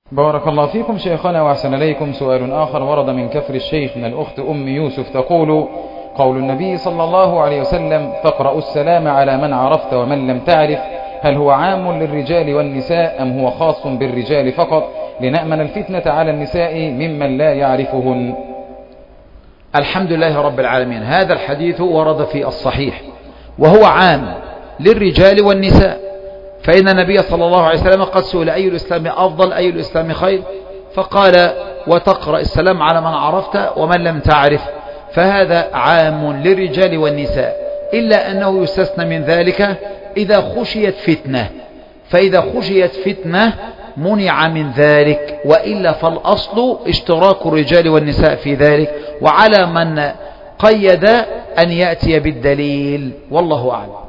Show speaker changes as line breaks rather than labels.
بارك الله فيكم شيخنا وأحسن إليكم. سؤال آخر ورد من كفر الشيخ من الأخت أم يوسف تقول: قول النبي صلى الله عليه وسلم: فاقرأوا السلام على من عرفت ومن لم تعرف، هل هو عام للرجال والنساء أم هو خاص بالرجال فقط لنأمن الفتنة على النساء ممن لا يعرفهن؟
الحمد لله رب العالمين. هذا الحديث ورد في الصحيح وهو عام للرجال والنساء، فإن النبي صلى الله عليه وسلم قد سئل: أي الإسلام أفضل، أي الإسلام خير؟ فقال: وتقرأ السلام على من عرفت ومن لم تعرف. فهذا عام للرجال والنساء، إلا أنه يستثنى من ذلك إذا خشيت فتنة، فإذا خشيت فتنة منع من ذلك، وإلا فالأصل اشتراك الرجال والنساء في ذلك، وعلى من قيد أن يأتي بالدليل، والله أعلم.